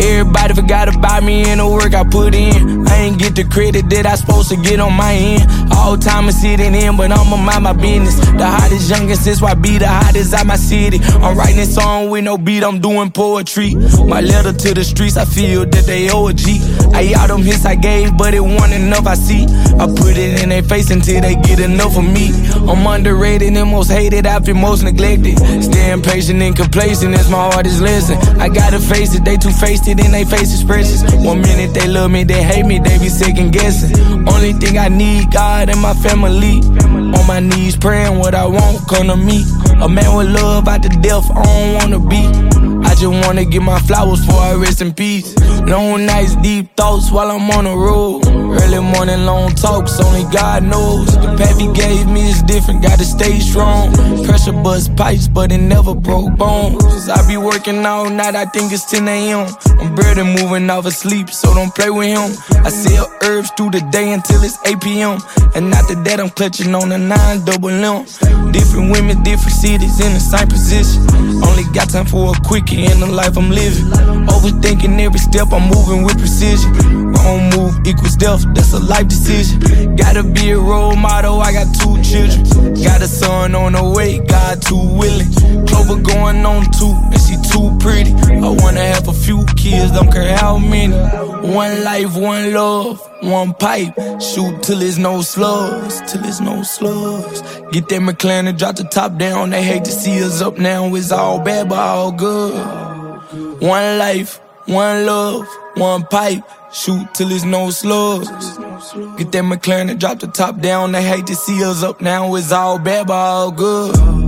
Everybody forgot about me and the work I put in. I ain't get the credit that I supposed to get on my end. All time I'm sitting in, but I'ma mind my business. The hottest youngest since YB, the hottest out my city. I'm writing a song with no beat, I'm doing poetry. My letter to the streets, I feel that they owe a G. All them hits I gave, but it wasn't enough, I see. I put it in their face until they get enough of me. I'm underrated and most hated, I feel most neglected. Staying patient and complacent is my hardest lesson. I gotta face it, they two-faced it in they face expressions. 1 minute they love me, they hate me, they be second guessing. Only thing I need, God and my family. On my knees praying what I want come to me. A man with love out to death, I don't wanna be. I just wanna get my flowers before I rest in peace. Long nights, deep thoughts while I'm on the road. Early morning, long talks, only God knows. The path he gave me is different, gotta stay strong. Pressure bust pipes, but it never broke bones. I be working all night, I think it's 10 a.m. I'm barely moving off of sleep, so don't play with him. I sell herbs through the day until it's 8 p.m. And after that, I'm clutching on the 9 double M. Different women, different cities in the same position. Only got time for a quickie in the life I'm living. Overthinking every step, I'm moving with precision. Wrong move equals death, that's a life decision. Gotta be a role model, I got 2 children. Got a son on the way, God too willing. Clover going on 2, and she too pretty. I wanna have a few kids, don't care how many. One life, one love, one pipe. Shoot till there's no slugs, till there's no slugs. Get that McLaren and drop the top down. They hate to see us up now, it's all bad but all good. One life, one love, one pipe. Shoot till there's no slugs. Get that McLaren and drop the top down. They hate to see us up now, it's all bad but all good.